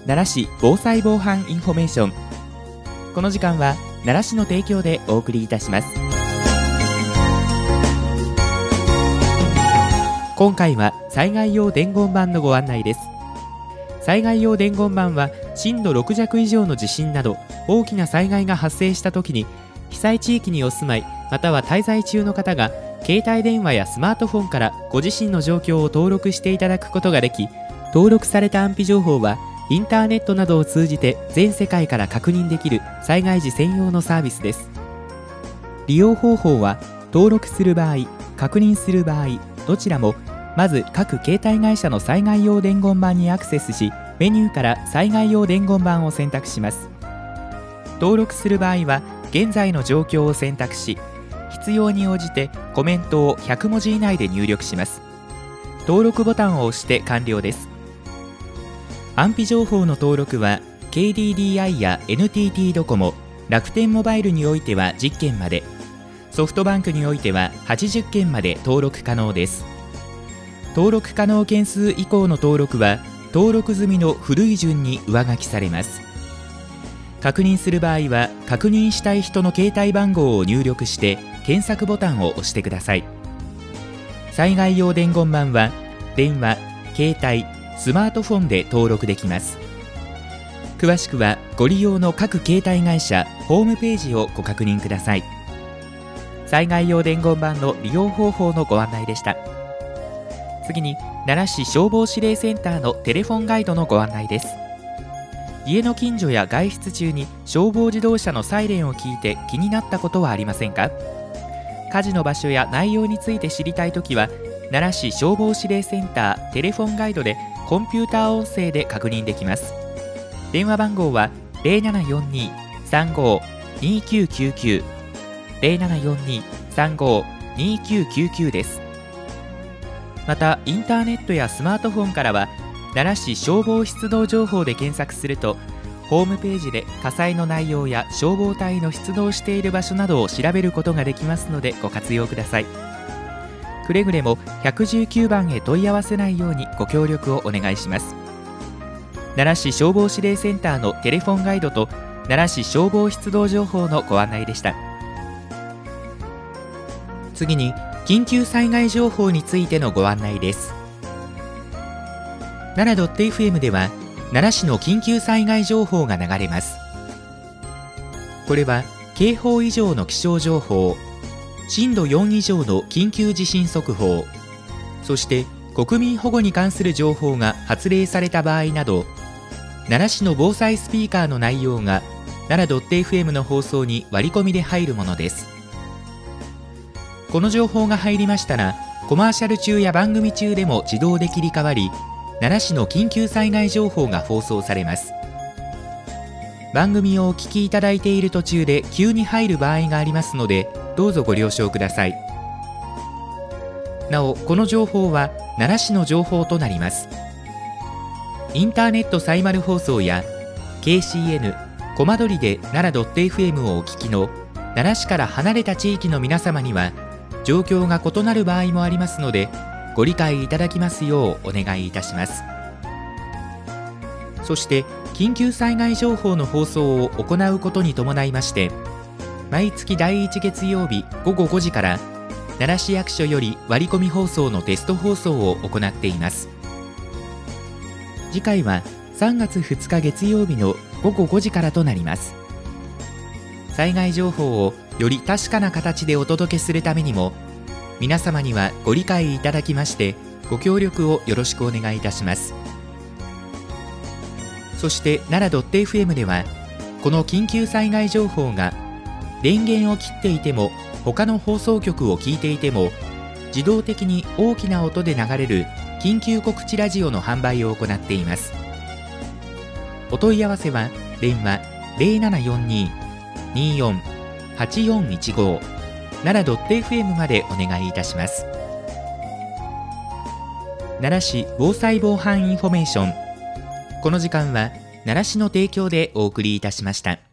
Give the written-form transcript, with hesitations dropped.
奈良市防災防犯インフォメーション。この時間は奈良市の提供でお送りいたします。今回は災害用伝言板のご案内です。災害用伝言板は震度6弱以上の地震など大きな災害が発生したときに、被災地域にお住まいまたは滞在中の方が携帯電話やスマートフォンからご自身の状況を登録していただくことができ、登録された安否情報はインターネットなどを通じて全世界から確認できる災害時専用のサービスです。利用方法は、登録する場合、確認する場合どちらもまず各携帯会社の災害用伝言板にアクセスし、メニューから災害用伝言板を選択します。登録する場合は現在の状況を選択し、必要に応じてコメントを100文字以内で入力します。登録ボタンを押して完了です。安否情報の登録は KDDI や NTT ドコモ、楽天モバイルにおいては10件まで、ソフトバンクにおいては80件まで登録可能です。登録可能件数以降の登録は登録済みの古い順に上書きされます。確認する場合は、確認したい人の携帯番号を入力して検索ボタンを押してください。災害用伝言板は電話、携帯、スマートフォンで登録できます。詳しくはご利用の各携帯会社ホームページをご確認ください。災害用伝言板の利用方法のご案内でした。次に奈良市消防指令センターのテレフォンガイドのご案内です。家の近所や外出中に消防自動車のサイレンを聞いて気になったことはありませんか？火事の場所や内容について知りたいときは、奈良市消防指令センターテレフォンガイドでコンピューター音声で確認できます。電話番号は 0742-35-2999 0742-35-2999 です。またインターネットやスマートフォンからは、奈良市消防出動情報で検索すると、ホームページで火災の内容や消防隊の出動している場所などを調べることができますのでご活用ください。くれぐれも119番へ問い合わせないようにご協力をお願いします。奈良市消防指令センターのテレフォンガイドと奈良市消防出動情報のご案内でした。次に緊急災害情報についてのご案内です。奈良 .fm では奈良市の緊急災害情報が流れます。これは警報以上の気象情報、震度4以上の緊急地震速報、そして国民保護に関する情報が発令された場合など、奈良市の防災スピーカーの内容が奈良 .fm の放送に割り込みで入るものです。この情報が入りましたら、コマーシャル中や番組中でも自動で切り替わり、奈良市の緊急災害情報が放送されます。番組をお聞きいただいている途中で急に入る場合がありますので、どうぞご了承ください。なお、この情報は奈良市の情報となります。インターネットサイマル放送や KCN、コマドリで奈良 .fm をお聞きの奈良市から離れた地域の皆様には、状況が異なる場合もありますので、ご理解いただきますようお願いいたします。そして緊急災害情報の放送を行うことに伴いまして、毎月第1月曜日午後5時から奈良市役所より割り込み放送のテスト放送を行っています。次回は3月2日月曜日の午後5時からとなります。災害情報をより確かな形でお届けするためにも、皆様にはご理解いただきましてご協力をよろしくお願いいたします。そして奈良 .fm では、この緊急災害情報が電源を切っていても他の放送局を聞いていても自動的に大きな音で流れる緊急告知ラジオの販売を行っています。お問い合わせは電話 0742-24-8415 奈良 .fm までお願いいたします。奈良市防災防犯インフォメーション。この時間は奈良市の提供でお送りいたしました。